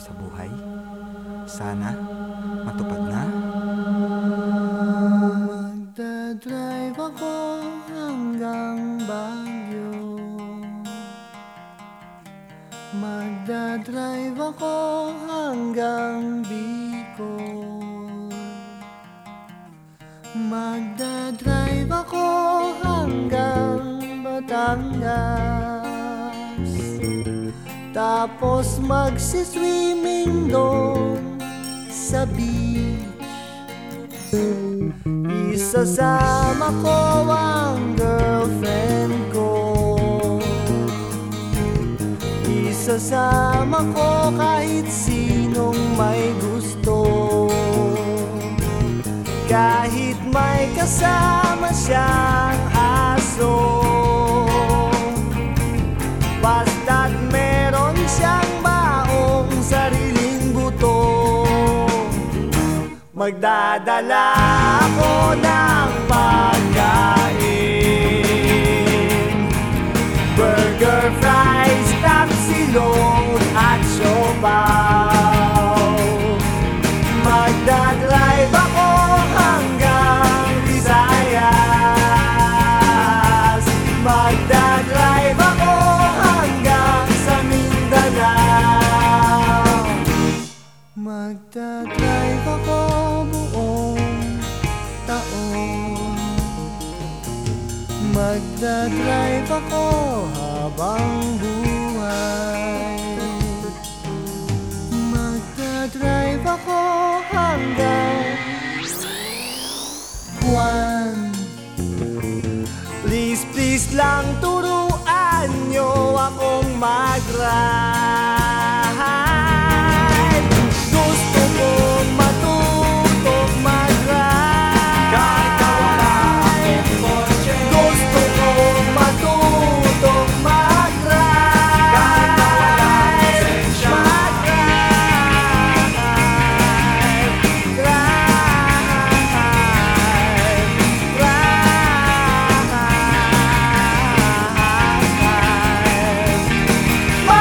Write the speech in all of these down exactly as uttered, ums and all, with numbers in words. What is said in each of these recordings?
sa buhay. Sana matupad na. Magdadrive ako hanggang Baguio. Magdadrive ako hanggang Bicol. Magdadrive ako hanggang Batangas. Tapos magsiswimming doon sa beach. Isasama ko ang girlfriend ko. Isasama ko kahit sinong may gusto. Kahit may kasama siyang aso. Basta't meron siyang baong sariling buto. Magdadala ako ng pagkain, burger, fries, tapsilog at siopaw. Magdadrive ako hanggang Visayas. Magdadrive ako hanggang sa Mindanao. Magdadrive ako buong taon. Magdadrive ako habang buhay. Magdadrive ako hanggang buwan. Please, please lang turuan nyo akong mag-ride. Gusto kong matutong mag-ride. Kahit na wala akong kotse. Gusto kong matutong mag-ride. Kahit na wala akong lisensya. Mag-ride. Ride. Ride.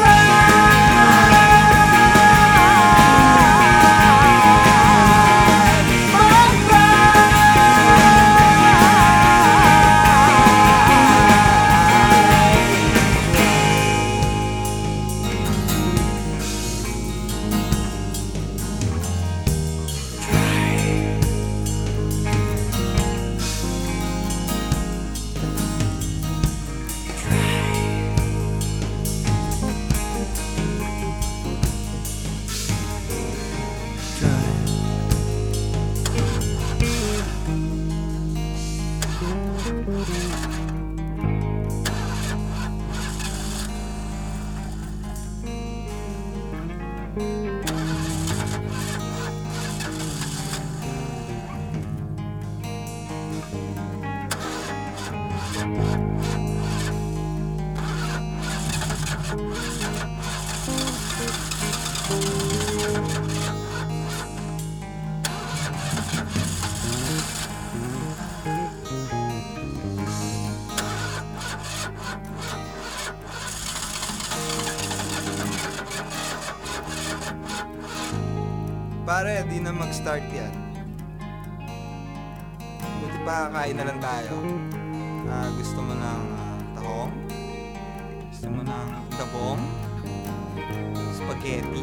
Pare, di na mag-start yan. Buti pa kakain na lang tayo. Ah, gusto mo ng ah, tahong? Gusto mo ng gabong? Spaghetti?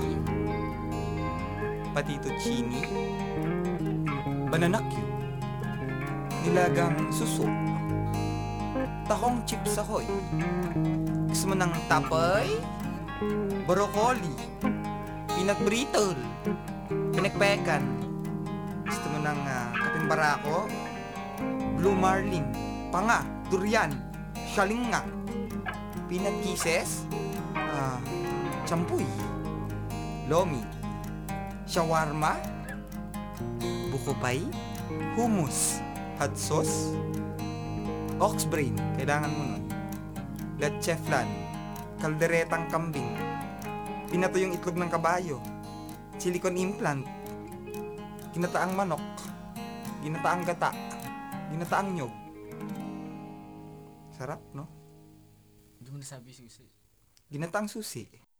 Patituccini? Banana cue? Nilagang suso? Tahong chips ahoy? Gusto mo ng tapay? Broccoli? Peanut brittle? Pinagpekan? Gusto mo ng uh, kapeng barako? Blue marlin? Panga? Durian? Shalinga? Peanut kisses? Ah, champuy? Lomi? Shawarma? Buko pie? Hummus? Hot sauce? Ox brain? Kailangan mo nun. Leche flan? Kalderetang kambing? Pinato yung itlog ng kabayo? Silicone implant, ginataang manok, ginataang gata, ginataang nyog. Sarap, no? Hindi mo nasabi susi. Ginataang susi.